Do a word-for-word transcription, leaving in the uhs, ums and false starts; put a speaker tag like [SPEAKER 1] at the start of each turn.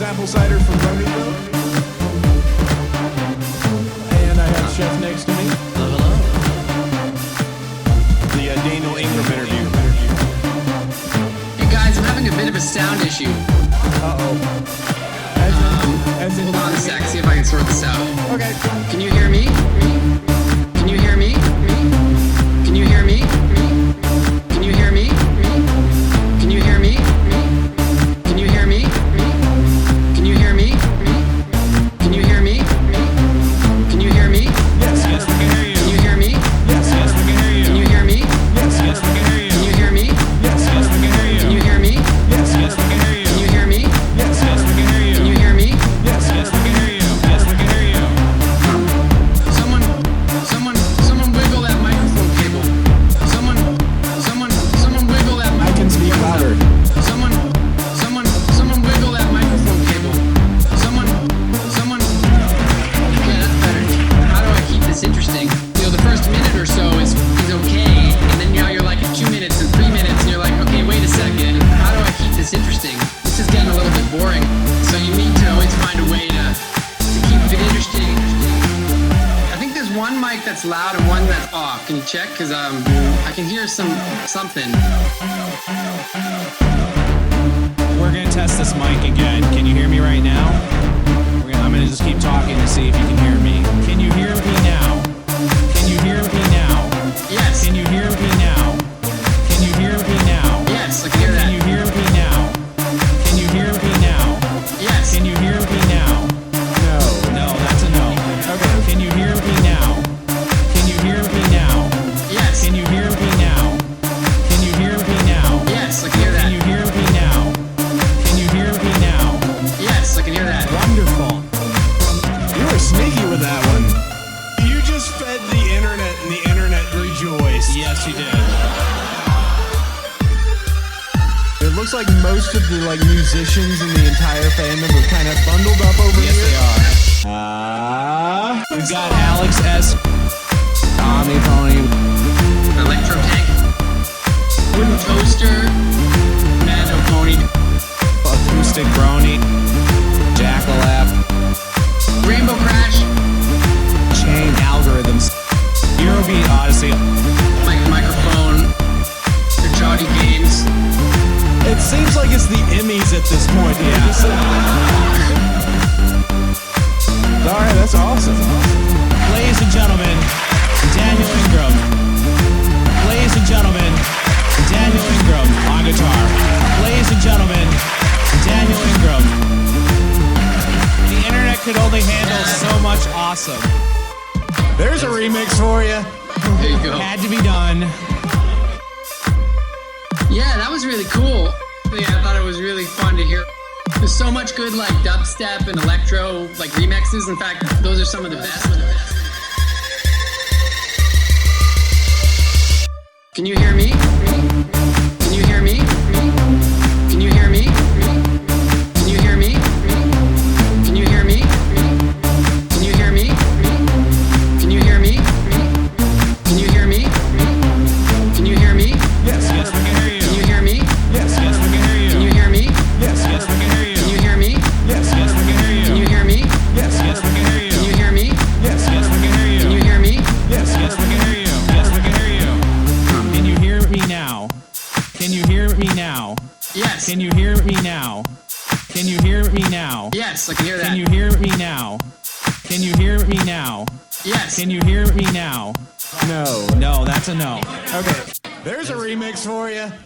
[SPEAKER 1] apple cider from Boneyville. And I have Chef next to me.
[SPEAKER 2] Hello, hello.
[SPEAKER 1] The uh, Daniel Ingram interview.
[SPEAKER 2] Hey guys, I'm having a bit of a sound issue.
[SPEAKER 1] Uh-oh. As in,
[SPEAKER 2] Um,
[SPEAKER 1] as in
[SPEAKER 2] hold on a sec, see if I can sort this out.
[SPEAKER 1] Okay.
[SPEAKER 2] Can you hear me? Can you hear me? Can you hear me? Can you hear me? Can you hear me? Can you hear me? Can you hear me? Can you hear me? Can you hear me?
[SPEAKER 1] Yes, yes, we can hear you.
[SPEAKER 2] Can you hear me?
[SPEAKER 1] Yes, yes, we can hear you.
[SPEAKER 2] Can you hear me?
[SPEAKER 1] Yes, yes, we can hear you.
[SPEAKER 2] Can you hear me?
[SPEAKER 1] Yes, yes, we can hear you.
[SPEAKER 2] Can you hear me?
[SPEAKER 1] Yes, yes, we can hear you.
[SPEAKER 2] Can you hear me?
[SPEAKER 1] Yes, yes, we can hear you.
[SPEAKER 2] Can you hear me?
[SPEAKER 1] Yes, yes, we can hear you. Yes, we can hear you.
[SPEAKER 2] Someone, someone, someone wiggle that microphone cable. Someone, someone, someone wiggle that
[SPEAKER 1] I can speak louder.
[SPEAKER 2] Someone, someone, someone wiggle that microphone cable. Someone, someone. Yeah, that's better. How do I keep this interesting? You know, the first minute or so is is okay, and then now you're like at two minutes and three minutes, and you're like, okay, wait a second. How do I keep this interesting? This is getting a little bit boring. So you need to always find a way to to keep it interesting. I think there's one mic that's loud and one that's off. Can you check? Cause um, I can hear some something.
[SPEAKER 3] We're gonna test this mic again. Can you hear me right now? We're gonna, I'm gonna just keep talking to see if you can hear me. Can you hear me now? Can you hear me now?
[SPEAKER 2] Yes.
[SPEAKER 3] Can you hear me now? Can you hear me now?
[SPEAKER 2] Yes, I can hear that.
[SPEAKER 3] Can you hear me now? Can you hear me now?
[SPEAKER 2] Yes.
[SPEAKER 3] Can you hear me now?
[SPEAKER 1] No.
[SPEAKER 3] No, that's a no.
[SPEAKER 1] Okay.
[SPEAKER 3] Can you hear me now? Can you hear me now?
[SPEAKER 2] Yes.
[SPEAKER 3] Can you hear me now? Can you hear me now?
[SPEAKER 2] Yes, I can hear that.
[SPEAKER 3] Can you hear me now? Can you hear me now?
[SPEAKER 2] Yes, I can hear that.
[SPEAKER 1] Wonderful. You were sneaky with that one. You just fed the internet and the internet rejoiced.
[SPEAKER 3] Yes, you did.
[SPEAKER 1] It looks like most of the like musicians in the entire fandom are kind of bundled up over
[SPEAKER 3] Yes,
[SPEAKER 1] here.
[SPEAKER 3] they are.
[SPEAKER 1] Ah.
[SPEAKER 3] We've got Alex S.
[SPEAKER 1] Tommy Pony.
[SPEAKER 2] Electro tank. Wooden toaster. Mando pony.
[SPEAKER 3] Acoustic Brony. Jackalap.
[SPEAKER 2] Rainbow crash.
[SPEAKER 3] Chain Algorithms. Eurobeat Odyssey.
[SPEAKER 2] Mic microphone. The Jody games.
[SPEAKER 1] It seems like it's the Emmys at this point.
[SPEAKER 3] Yeah.
[SPEAKER 1] Just, uh, all right, that's awesome.
[SPEAKER 3] Ladies and gentlemen, Daniel Ingram. Ladies and gentlemen, Daniel Ingram on guitar. Ladies and gentlemen, Daniel Ingram. The internet could only handle so much awesome.
[SPEAKER 1] There's a remix for you.
[SPEAKER 2] There you go.
[SPEAKER 3] Had to be done.
[SPEAKER 2] Yeah, that was really cool. Yeah, I thought it was really fun to hear. There's so much good like dubstep and electro like remixes. In fact, those are some of the best. Can you hear me? Can you hear me? Can you hear me? Can you hear me? Can you hear me? Can you hear me? Can you hear me? Can you hear me? Can you hear me?
[SPEAKER 1] Yes, yes, we can hear you.
[SPEAKER 2] Can you hear me?
[SPEAKER 1] Yes, yes, we can hear you.
[SPEAKER 2] Can you hear me?
[SPEAKER 1] Yes, yes, we can hear you.
[SPEAKER 2] Can you hear me?
[SPEAKER 1] Yes, yes, we can hear you.
[SPEAKER 2] Can you hear me?
[SPEAKER 1] Yes, yes, we can hear you.
[SPEAKER 2] Can you hear me?
[SPEAKER 1] Yes, yes, we can hear you.
[SPEAKER 2] Can you hear me?
[SPEAKER 1] Yes, yes, we can hear you. Yes, we can hear you.
[SPEAKER 3] Can you hear me now? Can you hear me now?
[SPEAKER 2] Yes.
[SPEAKER 3] Can you hear me now? Can you hear me now?
[SPEAKER 2] Yes, I can hear that.
[SPEAKER 3] Can you hear me now? Can you hear me now?
[SPEAKER 2] Yes.
[SPEAKER 3] Can you hear me now?
[SPEAKER 1] No.
[SPEAKER 3] No, that's a no.
[SPEAKER 1] Okay. There's a remix for you.